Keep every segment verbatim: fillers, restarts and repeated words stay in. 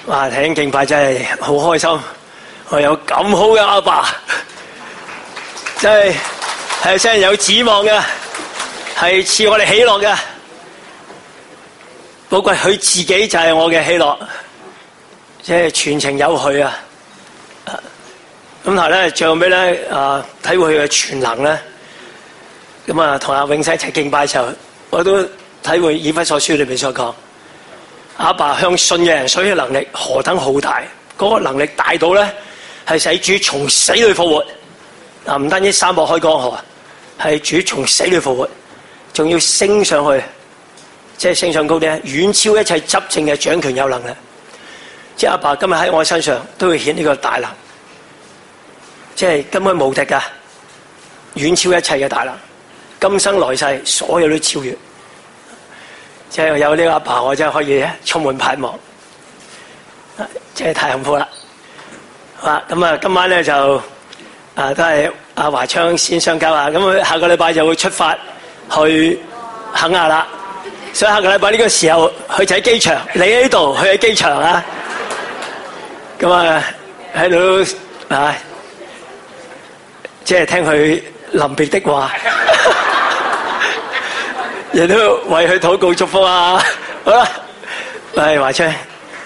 哇！聽敬拜真係好開心，我有咁好嘅阿爸，真係係真係有指望嘅，係賜我哋喜樂嘅。寶貴佢自己就係我嘅喜樂，即係全程有佢啊！咁後咧最後尾咧啊，體會佢嘅全能咧，咁啊同阿永生一齊敬拜嘅時候，我都體會以弗所書裏邊所講。阿爸向信嘅人所嘅能力何等浩大，嗰、那個能力大到咧係使主從死裏復活。嗱，唔單止三幕開江河，係主從死裏復活，仲要升上去，即係升上高啲，遠超一切執政嘅掌權有能力。即係阿爸今日喺我身上都會顯呢個大能，即係根本無敵噶，遠超一切嘅大能，今生來世所有都超越。即係有呢個阿爸，我真係可以充滿盼望，即係太幸福啦！好啦，咁啊，今晚咧就啊都係阿華昌先相交啊，咁佢下個禮拜就會出發去肯亞啦，所以下個禮拜呢個時候佢就喺機場，你喺呢度，佢喺機場啊，咁啊喺度啊，即係聽佢臨別的話。亦都為佢禱告祝福啊！好啦，係華昌。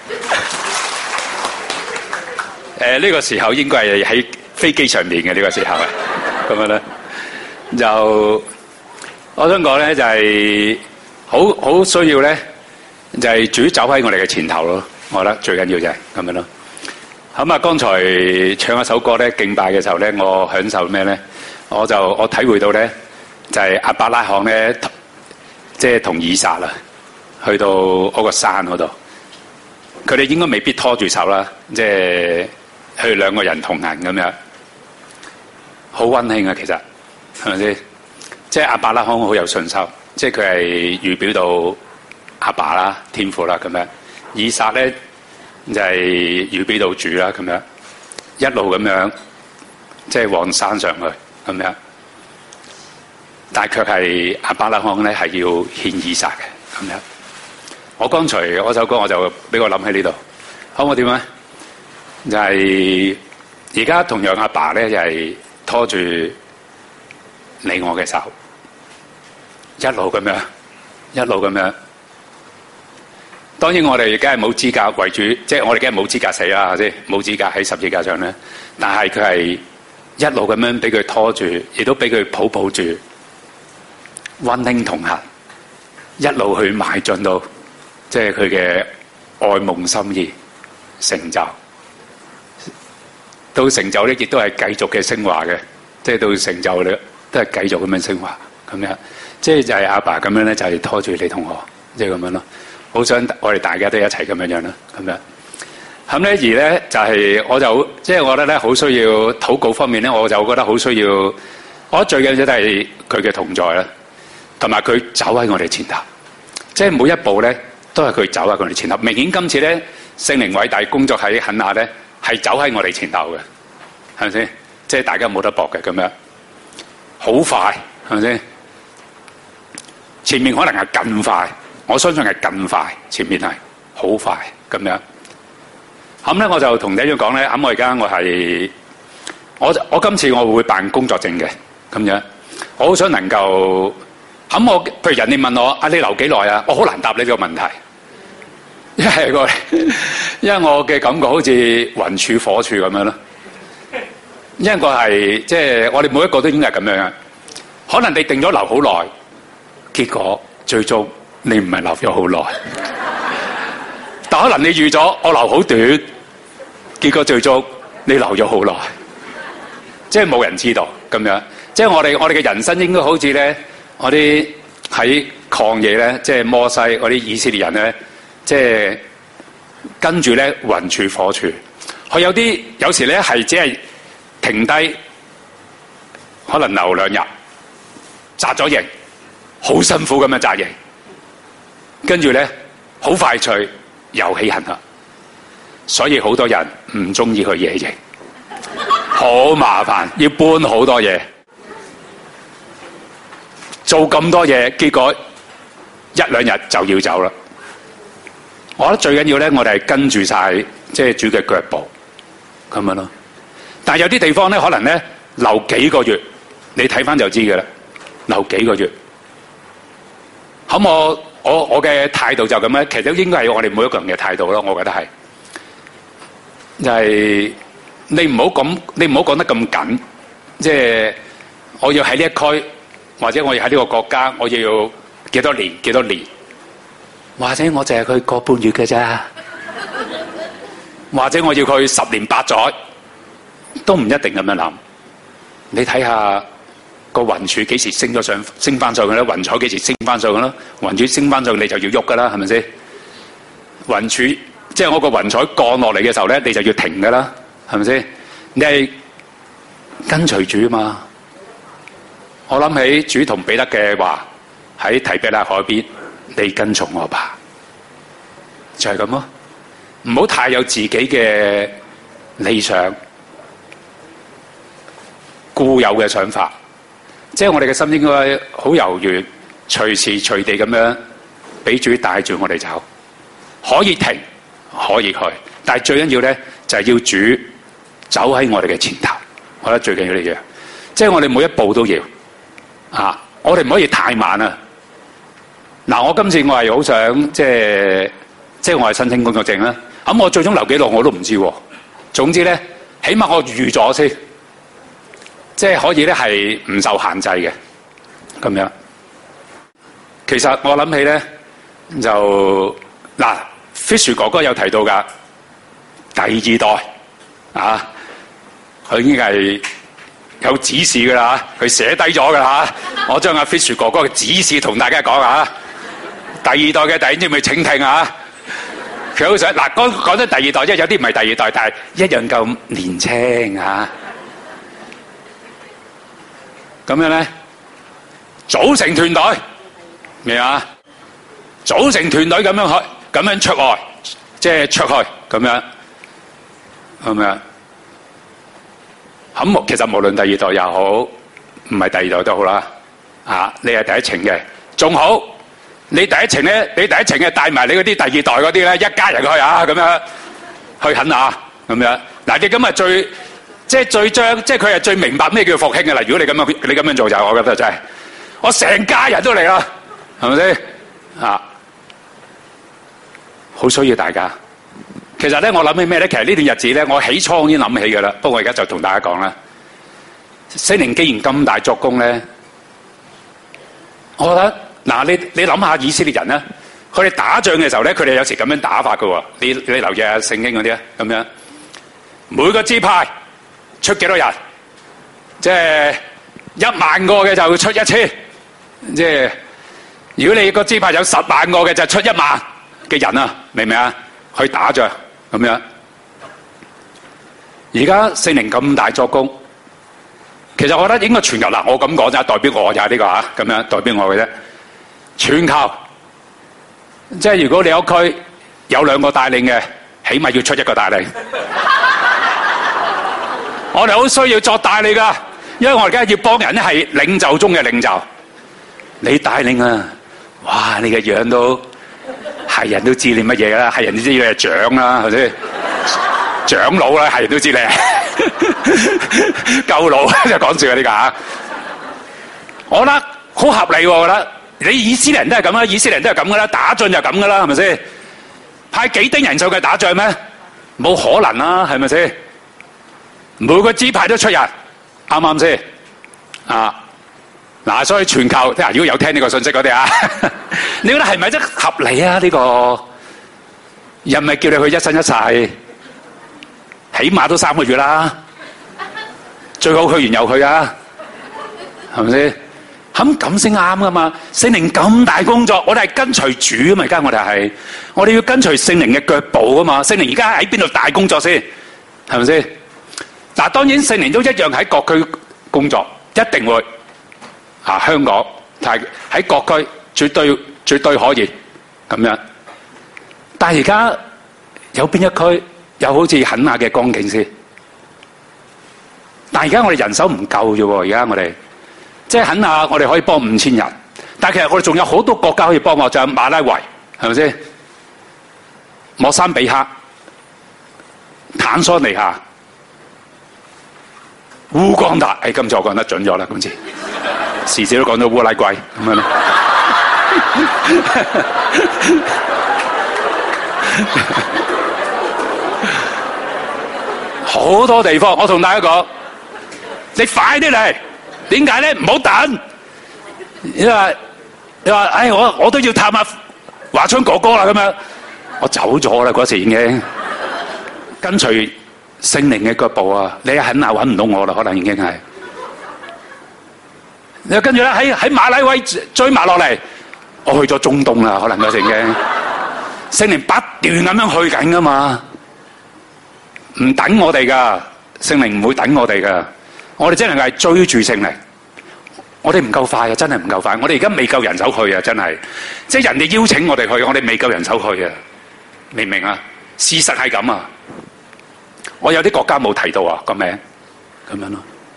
誒呢個時候應該係喺飛機上面嘅呢個時候啊，咁樣咧就我想講咧就係好好需要咧，就係主走喺我哋嘅前頭咯。我覺得最緊要就係咁樣咯。咁啊，剛才唱一首歌咧，敬拜嘅時候咧，我享受咩咧？我就我體會到咧，就係亞伯拉罕咧。即係同以撒啦，去到嗰個山嗰度，佢哋應該未必拖住手啦，即係佢哋兩個人同行咁樣，好溫馨啊！其實係咪先？即係亞伯拉罕好有信心，即係佢係預表到阿爸啦、天父啦咁樣。以撒咧就係預表到主啦咁樣，一路咁樣即係往山上去咁樣。但係卻係亞伯拉罕咧，係要獻以撒嘅咁樣。我剛才嗰首歌我就俾我諗喺呢度，好唔好點啊？就係而家同樣阿爸咧，就係、是、拖住你我嘅手，一路咁樣，一路咁樣。當然我哋梗係冇資格為主，即係我哋梗係冇資格死啦，係先冇資格喺十字架上咧。但係佢係一路咁樣俾佢拖住，亦都俾佢抱抱住。溫馨同行，一路去邁進到，即係佢嘅愛夢心意成就。到成就咧，亦都係繼續嘅升華嘅，即係到成就咧，都係繼續咁樣升華咁樣。即係就係阿爸咁樣咧，就係、是、拖住你同我，即係咁樣咯。好想我哋大家都一齊咁樣樣啦，咁樣。咁咧而咧就係、是，我就即係、就是、我覺得咧，好需要禱告方面咧，我就覺得好需要。我最緊要都係佢嘅同在啦。同埋佢走喺我哋前頭，即係每一步咧，都係佢走喺我哋前頭。明顯今次咧，聖靈偉大工作喺肯亞咧，係走喺我哋前頭嘅，係咪先？即係大家冇得搏嘅咁樣，好快係咪先？前面可能係更快，我相信係更快，前面係好快咁樣。咁咧我就同你哋講咧，咁我而家我係我我今次我會辦工作證嘅咁樣，我好想能夠。咁我譬如人哋問我啊，你留幾耐啊？我好難答呢個問題，因為我因為我嘅感覺好似雲柱火柱咁樣咯。因為我係即係我哋每一個都應該係咁樣嘅。可能你定咗留好耐，結果最終你唔係留咗好耐。但可能你預咗我留好短，結果最終你留咗好耐。即係冇人知道咁樣。即係我哋我哋嘅人生應該好似咧。我啲喺曠野咧，即係摩西嗰啲以色列人咧，即係跟住咧雲柱火柱。佢有啲有時咧係只係停低，可能留兩日，紮咗營，好辛苦咁樣紮營，跟住咧好快脆又起行啦。所以好多人唔中意去野營，好麻煩，要搬好多嘢。做咁多嘢，結果一兩日就要走啦。 我覺得最緊要咧，我哋係跟住晒即係主嘅腳步咁樣咯。但係有啲地方咧，可能咧留幾個月，你睇翻就知嘅啦。留幾個月，咁我我我嘅態度就咁咧，其實應該係我哋每一個人嘅態度咯。我覺得係，就係你唔好講，你唔好講得咁緊，即係我要喺呢一區，或者我要喺呢個國家，我要幾多年幾多年。或者我淨係去個半月嘅咋，或者我要佢十年八載，都唔一定咁樣諗。你睇下個雲柱幾時升咗上，升翻上去咧？雲彩幾時升翻上去咧？雲柱升翻上去，你就要喐噶啦，係咪先？雲柱即係我個雲彩降落嚟嘅時候咧，你就要停噶啦，係咪先？你係跟隨主嘛？我諗起主同彼得嘅話喺提比拉海邊。你跟從我吧，就係咁咯。唔好太有自己嘅理想、固有嘅想法。即係我哋嘅心應該好柔軟，隨時隨地咁樣俾主帶住我哋走。可以停，可以去，但係最緊要咧就係要主走喺我哋嘅前頭。我覺得最緊要呢樣，即係我哋每一步都要啊！我哋唔可以太慢啊！嗱，我今次我係好想即係即係我係申請工作證啦。咁我最終留幾耐我都唔知喎。總之咧，起碼我預咗先，即係可以咧係唔受限制嘅咁樣。其實我諗起咧就嗱 ，Fish 哥哥有提到噶第二代啊，佢已經係有指示噶啦，佢寫低咗噶啦。我將阿 Fish 哥哥嘅指示同大家講啊。第二代嘅弟兄姊妹請聽啊！佢好想嗱，講講咗第二代，即係有啲唔係第二代，但係一樣咁年青啊！咁樣咧，組成團隊咩啊？組成團隊咁樣去，咁樣出外，即係出去咁樣，係咪啊？咁其實無論第二代又好，唔係第二代都好啦。啊，你係第一程嘅，仲好。你第一程咧，你第一程嘅帶埋你嗰啲第二代嗰啲咧，一家人去啊，咁樣去肯啊，咁樣嗱，你咁啊最即係最將，即係佢係最明白咩叫復興嘅啦。如果你咁樣你咁樣做就，我覺得真係，我成家人都嚟啦，係咪先啊？好需要大家。其實咧，我諗起咩咧？其實呢段日子咧，我起初已經諗起噶啦。不過我而家就同大家講啦，聖靈既然咁大作工咧，我覺得。嗱，你你諗下以色列人咧，佢哋打仗嘅時候咧，佢哋有時咁樣打法㗎喎。你你留意下聖經嗰啲啊，咁樣每個支派出幾多人，即係一萬個嘅就會出一千。即係如果你個支派有十萬個嘅，就出一萬嘅人啊，明唔明啊？去打仗咁樣。而家聖靈咁大作工，其實我覺得應該全球嗱，我咁講就代表我就係呢個啊，咁樣代表我嘅啫。全球，即係如果你有區有兩個帶領嘅，起碼要出一個帶領。我哋好需要作帶領噶，因為我而家要幫人咧係領袖中嘅領袖。你帶領啊，哇！你嘅樣都係人都知你乜嘢啦，係人都知你係長啦，係咪先？長老啦，係人都知你。夠老就講笑啊呢個啊！我覺得好合理喎，我覺得。你以色列人都係咁啦，以色列人都係咁噶啦，打仗就咁噶啦，係咪先？派幾丁人上去打仗咩？冇可能啦，係咪先？每個支派都出人，啱唔啱先？啊，嗱，所以全球，如果有聽呢個信息嗰啲啊，你覺得係咪真合理啊？呢個又唔係叫你去一生一世，起碼都三個月啦，最好去完又去啊，係咪先？咁咁先啱噶嘛？聖靈咁大工作，我哋係跟隨主啊嘛！而家我哋係，我哋要跟隨聖靈嘅腳步啊嘛！聖靈而家喺邊度大工作先？係咪先？嗱，當然聖靈都一樣喺各區工作，一定會啊香港，但係喺各區絕對絕對可以咁樣。但係而家有邊一區有好似肯亞嘅光景先？但係而家我哋人手唔夠啫喎！而家我哋。即係肯亞，我哋可以幫五千人，但係其實我哋仲有好多國家可以幫我，就係馬拉維，係咪先？ 莫桑比克、坦桑尼亞、烏干達，誒今次我講得準咗啦，今次時時都講到烏拉圭咁樣咯。好多地方，我同大家講，你快啲嚟，點解咧？唔好等。你話你話，唉，我我都要探下華昌哥哥啦，咁樣，我走咗啦，嗰時已經跟隨聖靈嘅腳步啊！你肯下揾唔到我啦，可能已經係。你跟住咧喺喺馬拉威追埋落嚟，我去咗中東啦，可能嗰時已經。聖靈不斷咁樣去緊噶嘛，唔等我哋噶，聖靈唔會等我哋噶，我哋真係係追住聖靈，我哋唔夠快啊，真係唔夠快，我哋而家未夠人手去啊，真係，即係人哋邀請我哋去，我哋未夠人手去啊，明唔明啊？事實係咁啊，我有啲國家冇提到啊個名，咁樣咯。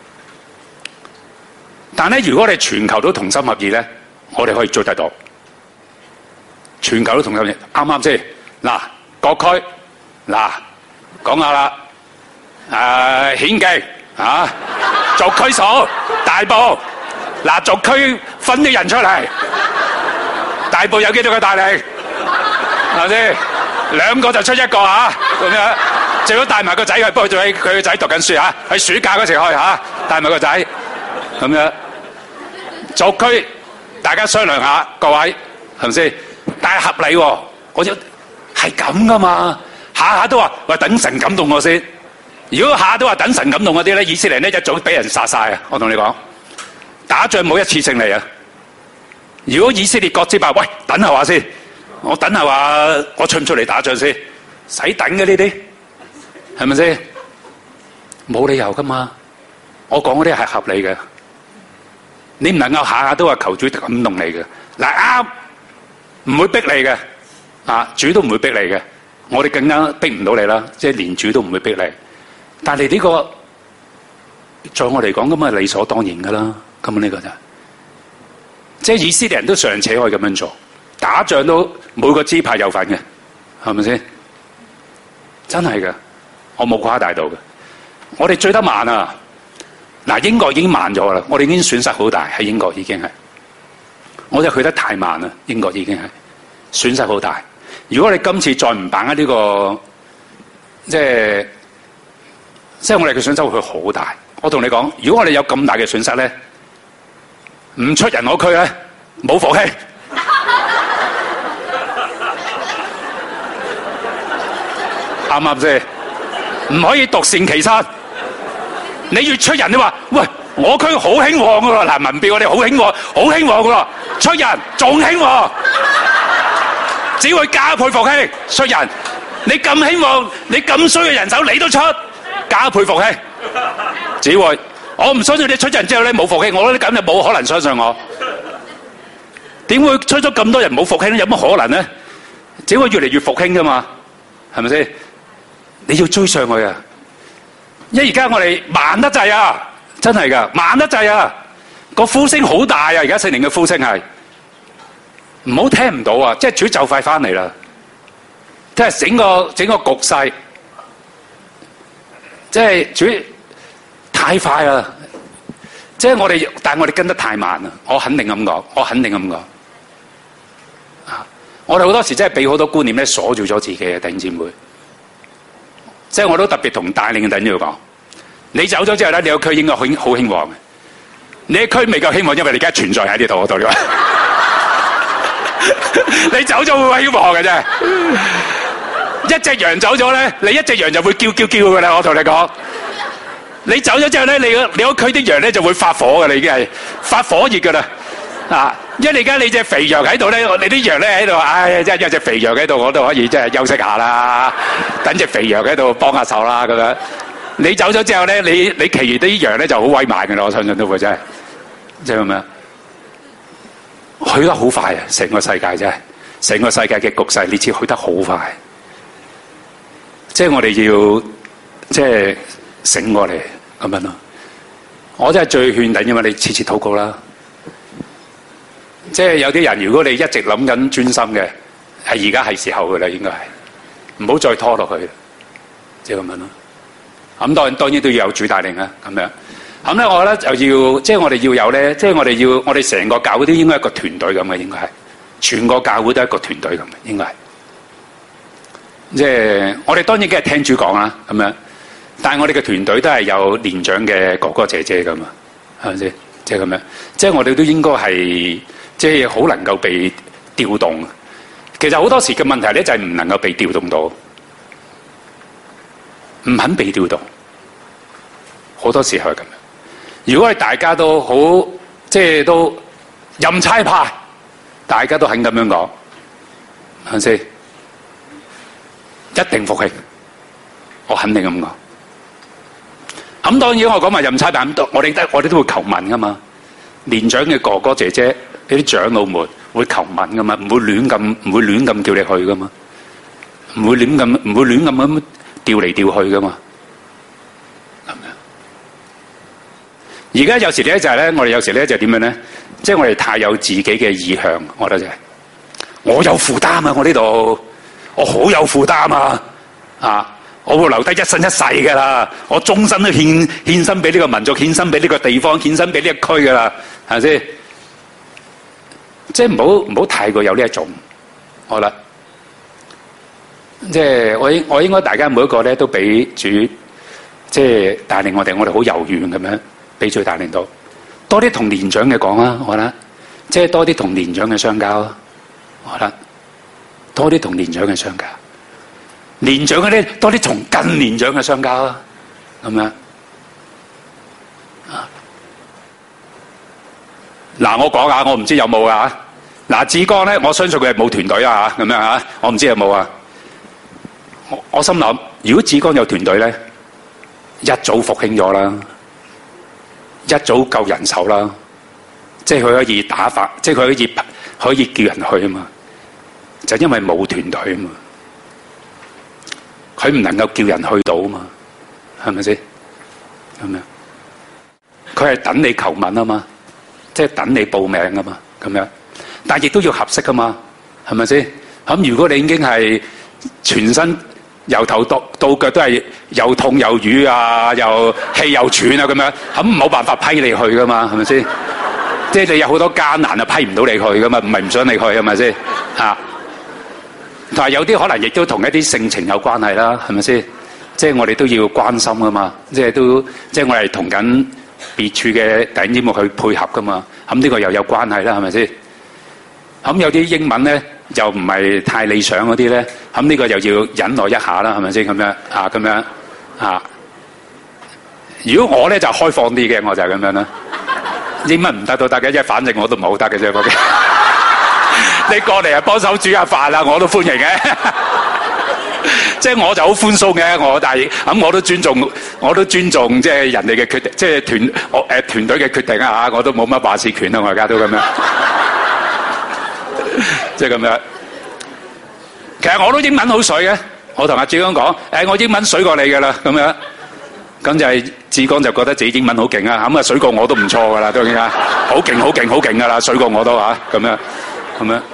但係咧，如果我哋全球都同心合意咧，我哋可以追得到。全球都同心，啱啱先？嗱，各區嗱講下啦，誒顯徑啊，逐區數大埔，嗱逐區分啲人出嚟，大埔有幾多個大力？係咪先？兩個就出一個嚇，咁樣最好帶埋個仔去，不過仲喺佢個仔讀緊書嚇，喺暑假嗰時去嚇，帶埋個仔，咁樣逐區大家商量下，各位係咪先？但係合理喎，我就係咁噶嘛，下下都話喂等神感動我先。如果下下都話等神感動嗰啲咧，以色列咧一早俾人殺晒啊！我同你講，打仗冇一次勝利啊！如果以色列國之霸，喂等下話先，我等下話我出唔出嚟打仗先，使等嘅呢啲，係咪先？冇理由噶嘛，我講嗰啲係合理嘅，你唔能夠下下都話求主感動你嘅。嗱啱。唔會逼你嘅，啊主都唔會逼你嘅，我哋更加逼唔到你啦，即係連主都唔會逼你。但係呢個，在我嚟講咁啊理所當然噶啦，咁呢個就，即係以色列人都尚且可以咁樣做，打仗都每個支派有份嘅，係咪先？真係嘅，我冇誇大到嘅。我哋追得慢啊，嗱英國已經慢咗啦，我哋已經損失好大喺英國已經係。我哋去得太慢啦，英國已經係損失好大。如果你今次再唔把握呢個，即係即係我哋嘅損失會好大。我同你講，如果我哋有咁大嘅損失咧，唔出人我區咧，冇復興。啱唔啱先？唔可以獨善其身。你越出人，你話喂。我區好興旺噶喎，嗱民調我哋好興旺，好興旺噶喎，出人仲興旺，只會加倍復興。出人，你咁興旺，你咁衰嘅人手你都出，加倍復興，只會。我唔相信你出人之後咧冇復興，我覺得咁就冇可能相信我。點會出咗咁多人冇復興咧？有乜可能咧？只會越嚟越復興噶嘛，係咪先？你要追上去啊！因為而家我哋慢得滯啊！真係噶，慢得滯啊！個呼聲好大啊！而家聖靈嘅呼聲係唔好聽唔到啊！即係主就快翻嚟啦！即係整個整個局勢，即係主太快啦！即係我哋，但係我哋跟得太慢啦！我肯定咁講，我肯定咁講。啊！我哋好多時真係俾好多觀念咧鎖住咗自己嘅弟兄姊妹。即係我都特別同帶領嘅弟兄講。你走咗之後咧，你個區應該好好興旺嘅。你個區未夠興旺，因為你而家存在喺呢度。我同你講，你走咗會興旺嘅啫。一隻羊走咗咧，你一隻羊就會叫叫叫嘅啦。我同你講，你走咗之後咧，你個你個區啲羊咧就會發火嘅，你已經係發火熱嘅啦。啊，因為而家你隻肥羊喺度咧，你啲羊咧喺度，唉，即係有隻肥羊喺度，我都可以即係休息下啦，等隻肥羊喺度幫下手啦，咁樣。你走咗之後咧，你你其餘啲羊咧就好威猛嘅啦，我相信都會真係，即係咁樣，去得好快啊！成個世界真係，成個世界嘅局勢呢次去得好快，即係我哋要即係醒過嚟咁樣咯。我真係最勸緊，因為你次次禱告啦。即係有啲人，如果你一直諗緊專心嘅，係而家係時候嘅啦，應該係。 唔好再拖落去，即係咁樣咯。咁當然當然都要有主帶領啦，咁樣。咁咧，我覺得就要即係我哋要有咧，即係我哋要我哋成個教會都應該係一個團隊咁嘅，應該係全個教會都係一個團隊咁嘅，應該係。即係我哋當然梗係聽主講啦，咁樣。但係我哋嘅團隊都係有年長嘅哥哥姐姐噶嘛，係咪先？即係咁樣，即係我哋都應該係即係好能夠被調動。其實好多時嘅問題咧就係唔能夠被調動到，唔肯被調動。好多時候係咁樣。如果係大家都好，即係都任差派，大家都肯咁樣講，係咪先？一定復興，我肯定咁講。咁當然我講埋任差派，我哋都我哋都會求問噶嘛。年長嘅哥哥姐姐，呢啲長老們會求問噶嘛，唔會亂咁唔會亂咁叫你去噶嘛，唔會亂咁唔會亂咁咁調嚟調去噶嘛。咁樣。而家有時咧就係咧，我哋有時咧就點樣咧？即係我哋太有自己嘅意向，我覺得就係我有負擔啊！我呢度我好有負擔啊！啊！我會留低一生一世噶啦，我終身都獻獻身俾呢個民族，獻身俾呢個地方，獻身俾呢一區噶啦，係咪先？即係唔好唔好太過有呢一種，好啦。即係我應我應該大家每一個咧都俾主，即係帶領我哋，我哋好柔軟咁樣俾主帶領到，多啲同年長嘅講啊，我覺得，即係多啲同年長嘅相交啊，我覺得，多啲同年長嘅相交。年長嘅咧，多啲同更年長嘅相交啊，咁樣啊。嗱，我講下，我唔知有冇啊。嗱，志剛咧，我相信佢係冇團隊啊，咁樣啊，我唔知有冇啊。我我心諗，如果志剛有團隊咧，一早復興咗啦，一早夠人手啦，即係佢可以打發，即係佢可以可以叫人去啊嘛。就因為冇團隊啊嘛。佢唔能夠叫人去到啊嘛，係咪先？咁樣，佢係等你求問啊嘛，即係等你報名啊嘛，咁樣。但係亦都要合適啊嘛，係咪先？咁如果你已經係全身由頭到到腳都係又痛又瘀啊，又氣又喘啊咁樣，咁冇辦法批你去噶嘛，係咪先？即係你有好多艱難啊，批唔到你去噶嘛，唔係唔想你去，係咪先？啊！但係有啲可能亦都同一啲性情有關係啦，係咪先？即係我哋都要關心噶嘛，即係都即係我哋同緊別處嘅弟兄姊妹去配合噶嘛，咁呢個又有關係啦，係咪先？咁有啲英文咧又唔係太理想嗰啲咧，咁呢個又要忍耐一下啦，係咪先？咁樣啊，咁樣啊。如果我咧就開放啲嘅，我就係咁樣啦。英文唔得都得嘅，即係反正我都唔係好得嘅啫，嗰啲。你過嚟啊，幫手煮下飯啦，我都歡迎嘅。即係我就好寬鬆嘅，我但係咁我都尊重，我都尊重即係人哋嘅決定，即係團我誒團隊嘅決定啊嚇，我都冇乜話事權啦，我而家都咁樣，即係咁樣。其實我都英文好水嘅，我同阿志剛講，誒我英文水過你㗎啦，咁樣，咁就係志剛就覺得自己英文好勁啊，咁啊水過我都唔錯㗎啦，當然啊，好勁好勁好勁㗎啦，水過我都嚇，咁樣。咁樣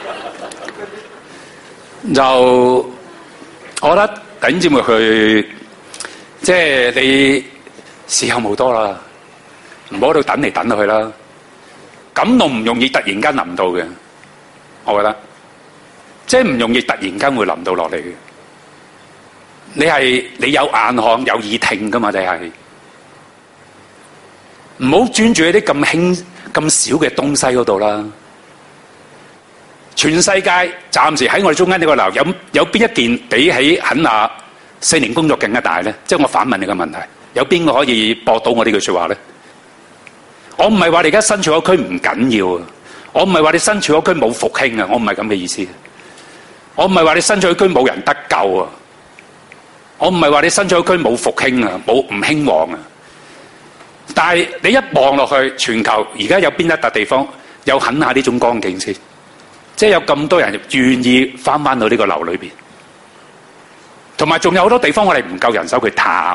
就，我覺得弟兄姊妹去，即係你時候冇多啦，唔好喺度等嚟等去啦。感動唔容易突然間臨到嘅，我覺得，即係唔容易突然間會臨到落嚟嘅。你係你有眼看有耳聽噶嘛？你係唔好專注喺啲咁輕咁少嘅東西嗰度啦。全世界暫時喺我哋中間呢個樓，有有邊一件比起肯亞四年工作更加大咧？即係我反問你個問題，有邊個可以駁到我呢句說話咧？我唔係話你而家身處嗰區唔緊要啊，我唔係話你身處嗰區冇復興啊，我唔係咁嘅意思。我唔係話你身處嗰區冇人得救啊，我唔係話你身處嗰區冇復興啊，冇唔興旺啊。但係你一望落去，全球而家有邊一笪地方有肯亞呢種光景先？即係有咁多人願意翻翻到呢個樓裏邊，同埋仲有好多地方我哋唔夠人手去探。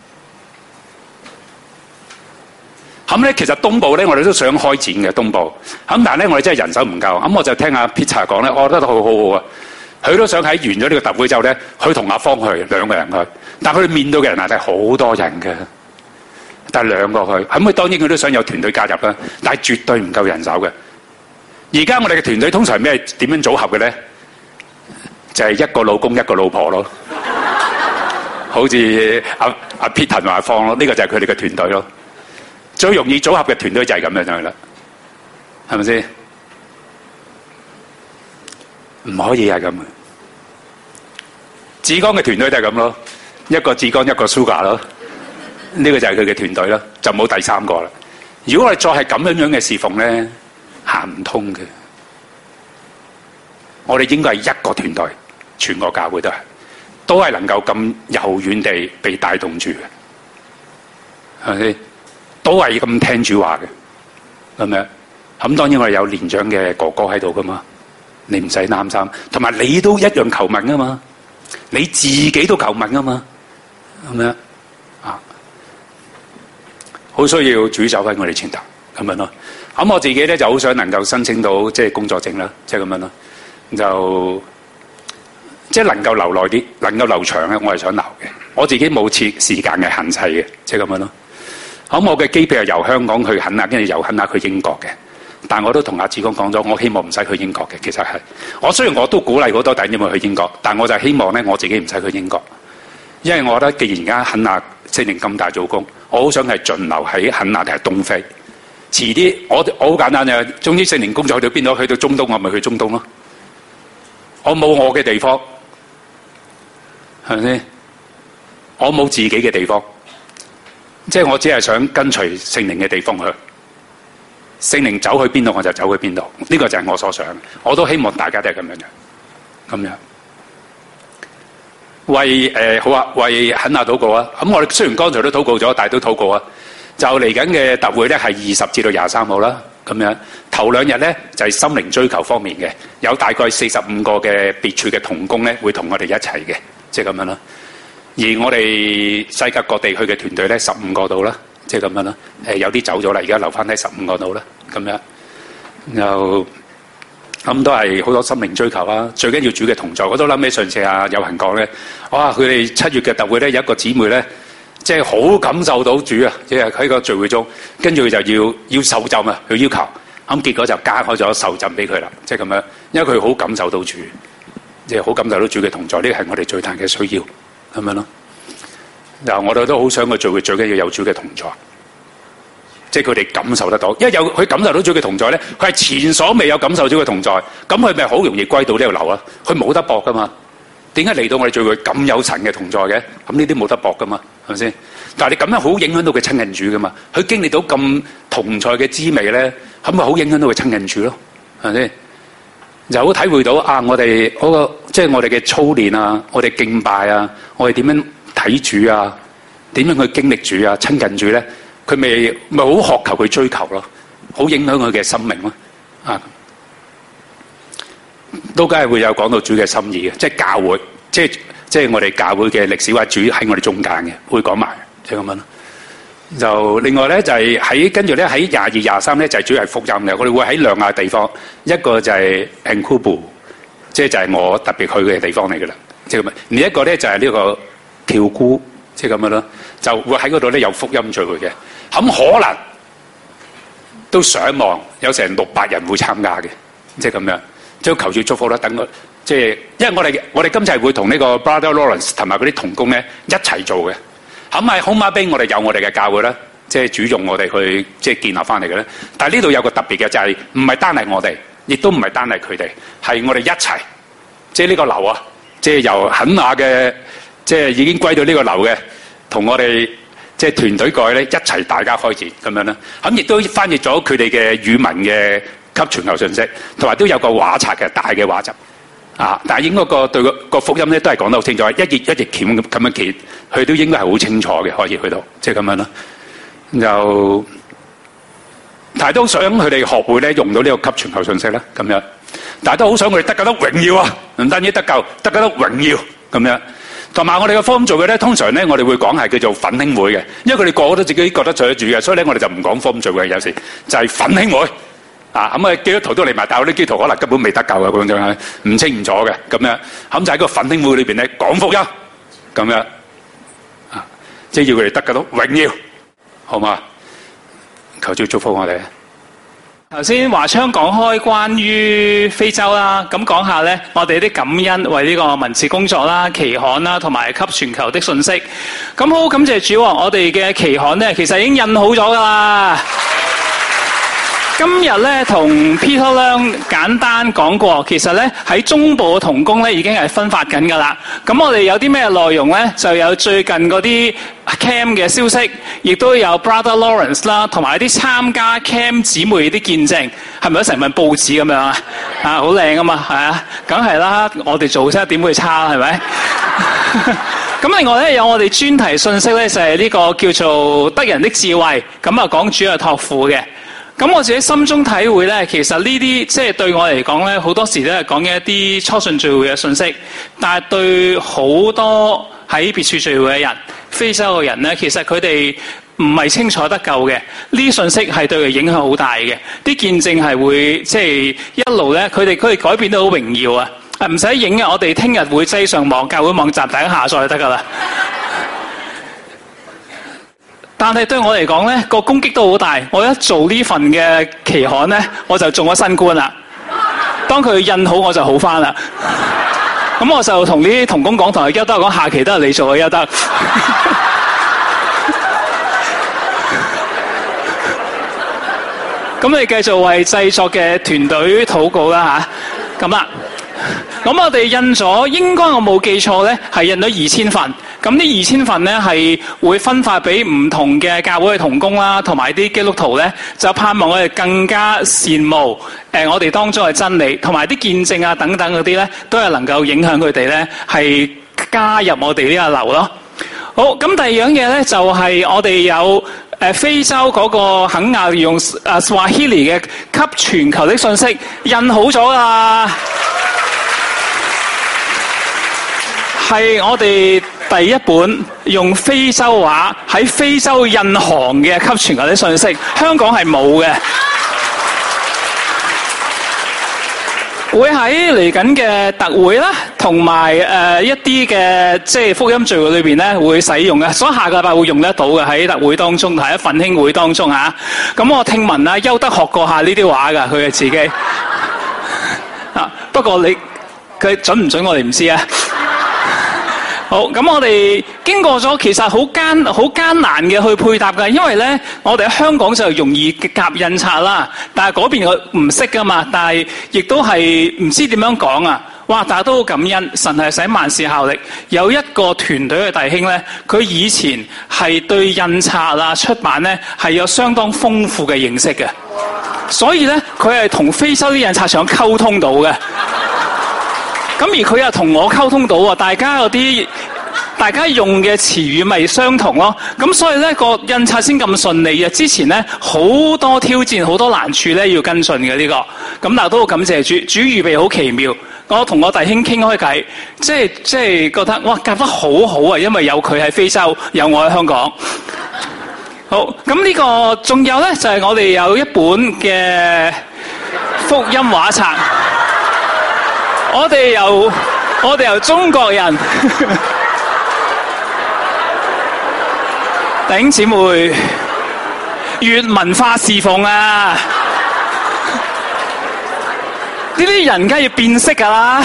咁咧，其實東部咧，我哋都想開展嘅東部。咁但係咧，我哋真係人手唔夠。咁我就聽阿 Peter 講咧，我覺得好好好啊。 佢都想喺完咗呢個特會之後咧，佢同阿方去兩個人去，但佢面對嘅人係好多人嘅，但係兩個去，咁佢當然佢都想有團隊加入啦，但係絕對唔夠人手嘅。而家我哋嘅團隊通常咩點樣組合嘅咧？就係、是、一個老公一個老婆咯，好似阿阿 Peter 同阿方咯，呢、這個就係佢哋嘅團隊咯。最容易組合嘅團隊就係咁樣上去啦，係咪先？唔可以係咁嘅。志剛嘅團隊就係咁咯，一個志剛一個 Sugar 咯，呢、這個就係佢嘅團隊咯，就冇第三個啦。如果我哋再係咁樣樣嘅侍奉咧，行唔通嘅。我哋應該係一個團隊，全個教會都係，都係能夠咁柔軟地被帶動住嘅，係咪先？都係咁聽主話嘅，係咪啊？咁當然我哋有年長嘅哥哥喺度噶嘛，你唔使擔心，同埋你都一樣求問噶嘛，你自己都求問噶嘛，係咪啊？啊，好需要主走喺我哋前頭咁樣咯。咁我自己咧就好想能夠申請到即係工作證啦，即係咁樣咯。就即係能夠留耐啲，能夠留長咧，我係想留嘅。我自己冇設時間嘅限制嘅，即係咁樣咯。咁我嘅機票係由香港去肯亞，跟住由肯亞去英國嘅。但我都同阿志剛講咗，我希望唔使去英國嘅。其實係我雖然我都鼓勵好多弟兄們去英國，但我就希望咧我自己唔使去英國，因為我覺得既然而家肯亞聖靈咁大做工，我好想係盡留喺肯亞定係東非。遲啲我我好簡單嘅，總之聖靈工作去到邊度，去到中東我咪去中東咯。我冇我嘅地方，係咪先？我冇自己嘅地方，即係我只係想跟隨聖靈嘅地方去。聖靈走去邊度我就走去邊度，呢個就係我所想。我都希望大家都係咁樣嘅，咁樣。為誒、呃、好啊，為肯亞禱告啊！咁我哋雖然剛才都禱告咗，但係都禱告啊。就嚟緊嘅特會咧係二十至到廿三號啦，咁樣頭兩日咧就係、是、心靈追求方面嘅，有大概四十五個嘅別處嘅同工咧會同我哋一齊嘅，即係咁樣啦。而我哋世界各地去嘅團隊咧十五個度啦，即係咁樣啦。誒有啲走咗啦，而家留翻喺十五個度啦，咁樣又咁都係好多心靈追求啊！最緊要主嘅同在，我都諗起上次啊有人講咧，哇！佢哋七月嘅特會咧有一個姊妹咧。即係好感受到主啊！即係喺個聚會中，跟住佢就要要受浸啊，佢要求，咁結果就加開咗受浸俾佢啦。即係咁樣，因為佢好感受到主，即係好感受到主嘅同在，呢個係我哋最大嘅需要，咁樣咯。嗱，我哋都好想個聚會最緊要有主嘅同在，即係佢哋感受得到，因為有佢感受到主嘅同在咧，佢係前所未有感受主嘅同在，咁佢咪好容易歸到呢度流啊？佢冇得駁噶嘛？點解嚟到我哋聚會咁有神嘅同在嘅？咁呢啲冇得駁噶嘛？係咪先？但係你咁樣好影響到佢親近主噶嘛？佢經歷到咁同在嘅滋味咧，咁咪好影響到佢親近主咯？係咪先？就好體會到啊！我哋嗰個即係我哋嘅操練啊，我哋敬拜啊，我哋點樣睇主啊？點樣去經歷主啊？親近主咧，佢咪咪好渴求佢追求咯，好影響佢嘅生命咯，啊！都梗係會有講到主嘅心意嘅，即係教會，即係即係我哋教會嘅歷史或者主喺我哋中間嘅，會講埋，即係咁樣咯。就另外咧就係喺跟住咧喺廿二廿三咧就係主要係福音嘅，我哋會喺兩個地方，一個就係 Ankubu， 即係就係我特別去嘅地方嚟噶啦，即係咁。另一個咧就係呢個喬姑，即係咁樣咯，就會喺嗰度咧有福音聚會嘅，咁可能都上望有成六百人會參加嘅，即係咁樣。即係求主祝福啦，等我即係，因為我哋我哋今次係會同呢個 Brother Lawrence 同埋嗰啲同工咧一齊做嘅。咁喺 Homa Bay 我哋有我哋嘅教會啦，即係主用我哋去即係建立翻嚟嘅咧。但係呢度有個特別嘅就係唔係單係我哋，亦都唔係單係佢哋，係我哋一齊。即係呢個流啊，即係由肯亞嘅，即係已經歸到呢個流嘅，同我哋即係團隊過去咧一齊大家開展咁樣啦。咁亦都翻譯咗佢哋嘅語文嘅。給全球信息，同埋都有個畫冊嘅大嘅畫集，啊！但係應該個對個個福音咧都係講得好清楚，一頁一頁鉗咁樣鉗，佢都應該係好清楚嘅，可以去到，即係咁樣咯。就但係都想佢哋學會咧用到呢個給全球信息啦，咁樣。但係都好想佢哋得救得榮耀啊！唔單止得救，得救得榮耀咁樣。同埋我哋嘅福音聚會咧，通常咧我哋會講係叫做奮興會嘅，因為佢哋個個都自己覺得做得住嘅，所以咧我哋就唔講福音聚會，有時就係奮興會。 啊，咁啊基督徒都嚟埋，但係嗰啲基督徒可能根本未得救嘅嗰種係唔清唔楚嘅咁樣，咁就喺個奮興會裏邊咧講福音咁樣啊，即係要佢哋得嘅都榮耀，好嘛？求主祝福我哋。 頭先華昌講開關於非洲啦，咁講下咧，我哋啲感恩為呢個文字工作啦、期刊啦，同埋給全球的信息。咁好感謝主，我哋嘅期刊咧，其實已經印好咗噶啦。今日咧同 Peter Leung 簡單講過，其實咧喺中部嘅同工咧已經係分發緊噶啦。咁我哋有啲咩內容咧？就有最近嗰啲 Cam 嘅消息，亦都有 Brother Lawrence 啦，同埋一啲參加 Cam 姊妹啲見證，係咪成份報紙咁樣啊？啊，好靚啊嘛，係啊，梗係啦，我哋做啫，點會差係咪？咁另外咧有我哋專題信息咧，就係呢個叫做得人的智慧，咁啊講主嘅託付嘅。咁我自己心中體會咧，其實呢啲即係對我嚟講咧，好多時都係講嘅一啲初信聚會嘅信息，但係對好多喺別處聚會嘅人、非洲嘅人咧，其實佢哋唔係清楚得救嘅，呢啲信息係對佢影響好大嘅，啲見證係會即係一路咧，佢哋佢哋改變得好榮耀啊！啊，唔使影嘅，我哋聽日會擠上網教會網站，大家下載就得噶啦。但係對我嚟講咧，個攻擊都好大。我一做呢份嘅期刊咧，我就中咗新冠啦。當佢印好，我就好翻啦。咁我就同呢啲同工講，同阿邱德講，下期都係你做嘅，邱德。咁你繼續為製作嘅團隊禱告啦吓。咁啦。咁我哋印咗，應該我冇記錯咧，係印咗二千份。咁呢二千份咧係會分發俾唔同嘅教會嘅同工啦，同埋啲基督徒咧，就盼望我哋更加羨慕誒我哋當中嘅真理，同埋啲見證啊等等嗰啲咧，都係能夠影響佢哋咧，係加入我哋呢個流咯。好，咁第二樣嘢咧就係我哋有誒非洲嗰個肯亞用誒 Swahili 嘅給全球的信息印好咗啦。係我哋第一本用非洲話喺非洲印行嘅給全球啲信息，香港係冇嘅。會喺嚟緊嘅特會啦，同埋誒一啲嘅即係福音聚會裏邊咧會使用嘅，所以下個禮拜會用得到嘅喺特會當中，喺奮興會當中嚇。咁我聽聞啊，邱德學過下呢啲話㗎，佢嘅自己。啊，不過你佢準唔準我哋唔知啊。好，咁我哋經過咗其實好艱好艱難嘅去配搭㗎，因為咧我哋喺香港就容易夾印刷啦，但係嗰邊我唔識㗎嘛，但係亦都係唔知點樣講啊！哇！大家都好感恩，神係使萬事效力。有一個團隊嘅弟兄咧，佢以前係對印刷啊出版咧係有相當豐富嘅認識嘅，所以咧佢係同非洲啲印刷廠溝通到嘅。咁而佢又同我溝通到喎，大家有啲大家用嘅詞語咪相同咯，咁所以咧個印刷先咁順利啊！之前咧好多挑戰，好多難處咧要跟進嘅呢個，咁但係都好感謝主，主預備好奇妙。我同我弟兄傾開偈，即係即係覺得哇夾得好好啊，因為有佢喺非洲，有我喺香港。好，咁呢個仲有咧就係我哋有一本嘅福音畫冊。我哋由我哋由中國人弟兄姊妹粵文化侍奉啊！呢啲人梗係要變色㗎啦！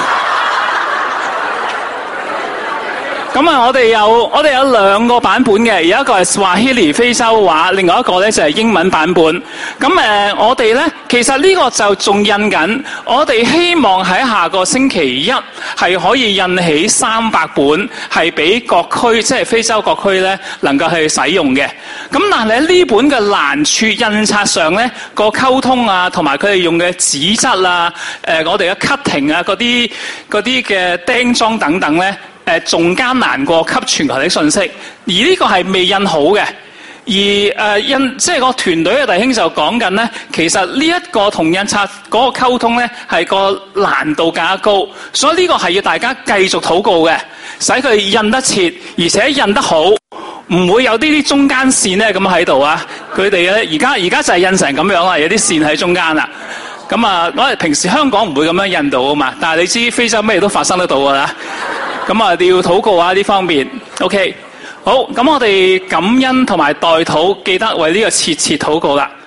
咁啊，我哋有我哋有兩個版本嘅，有一個係 Swahili 非洲話，另外一個咧就係英文版本。咁誒，我哋咧其實呢個就仲印緊，我哋希望喺下個星期一係可以印起三百本，係俾各區即係非洲各區咧能夠去使用嘅。咁但係呢本嘅難處印刷上咧個溝通啊，同埋佢哋用嘅紙質啊，誒我哋嘅 cutting 啊，嗰啲嗰啲嘅釘裝等等咧。誒仲艱難過給全球的信息，而呢個係未印好嘅，而誒、呃、印即係個團隊嘅弟兄就講緊咧，其實呢一個同印刷嗰個溝通咧係個難度更加高，所以呢個係要大家繼續禱告嘅，使佢印得切，而且印得好，唔會有呢啲中間線咧咁喺度啊！ 佢哋咧而家而家就係印成咁樣啦，有啲線喺中間啦。咁啊，我哋平時香港唔會咁樣印到啊嘛，但係你知非洲咩都發生得到㗎啦。咁啊，你要禱告啊呢方面 ，OK。好，咁我哋感恩同埋代禱，記得為呢個切切禱告啦。